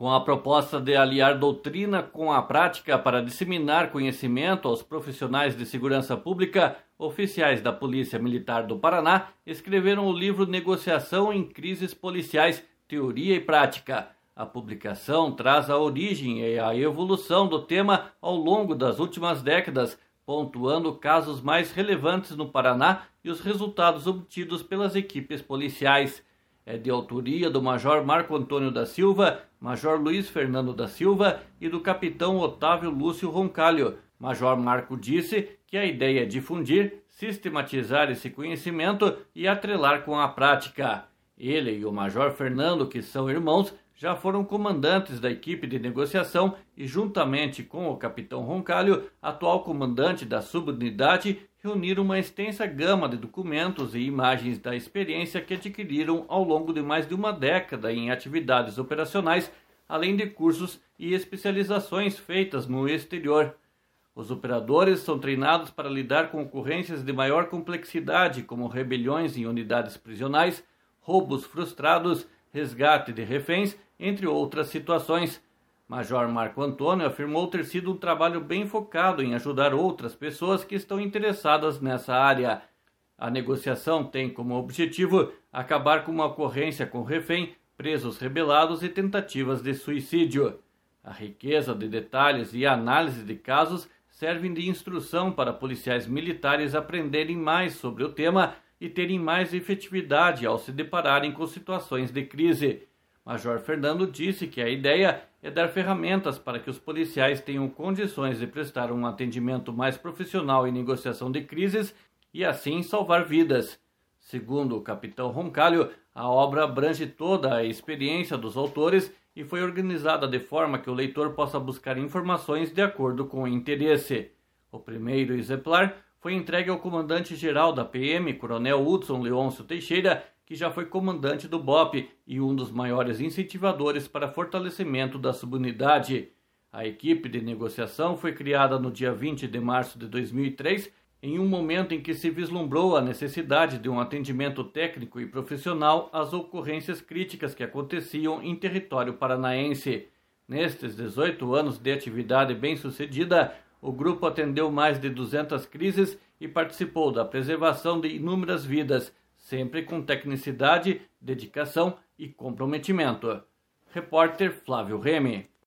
Com a proposta de aliar doutrina com a prática para disseminar conhecimento aos profissionais de segurança pública, oficiais da Polícia Militar do Paraná escreveram o livro Negociação em Crises Policiais, Teoria e Prática. A publicação traz a origem e a evolução do tema ao longo das últimas décadas, pontuando casos mais relevantes no Paraná e os resultados obtidos pelas equipes policiais. É de autoria do Major Marco Antônio da Silva, Major Luiz Fernando da Silva e do Capitão Otávio Lúcio Roncalho. Major Marco disse que a ideia é difundir, sistematizar esse conhecimento e atrelar com a prática. Ele e o Major Fernando, que são irmãos, já foram comandantes da equipe de negociação e, juntamente com o Capitão Roncalho, atual comandante da subunidade, reuniram uma extensa gama de documentos e imagens da experiência que adquiriram ao longo de mais de uma década em atividades operacionais, além de cursos e especializações feitas no exterior. Os operadores são treinados para lidar com ocorrências de maior complexidade, como rebeliões em unidades prisionais, roubos frustrados, resgate de reféns, entre outras situações. Major Marco Antônio afirmou ter sido um trabalho bem focado em ajudar outras pessoas que estão interessadas nessa área. A negociação tem como objetivo acabar com uma ocorrência com refém, presos rebelados e tentativas de suicídio. A riqueza de detalhes e a análise de casos servem de instrução para policiais militares aprenderem mais sobre o tema e terem mais efetividade ao se depararem com situações de crise. Major Fernando disse que a ideia é dar ferramentas para que os policiais tenham condições de prestar um atendimento mais profissional em negociação de crises e assim salvar vidas. Segundo o Capitão Roncalho, a obra abrange toda a experiência dos autores e foi organizada de forma que o leitor possa buscar informações de acordo com o interesse. O primeiro exemplar foi entregue ao comandante-geral da PM, Coronel Hudson Leôncio Teixeira, que já foi comandante do BOPE e um dos maiores incentivadores para fortalecimento da subunidade. A equipe de negociação foi criada no dia 20 de março de 2003, em um momento em que se vislumbrou a necessidade de um atendimento técnico e profissional às ocorrências críticas que aconteciam em território paranaense. Nestes 18 anos de atividade bem-sucedida, o grupo atendeu mais de 200 crises e participou da preservação de inúmeras vidas, sempre com tecnicidade, dedicação e comprometimento. Repórter Flávio Remy.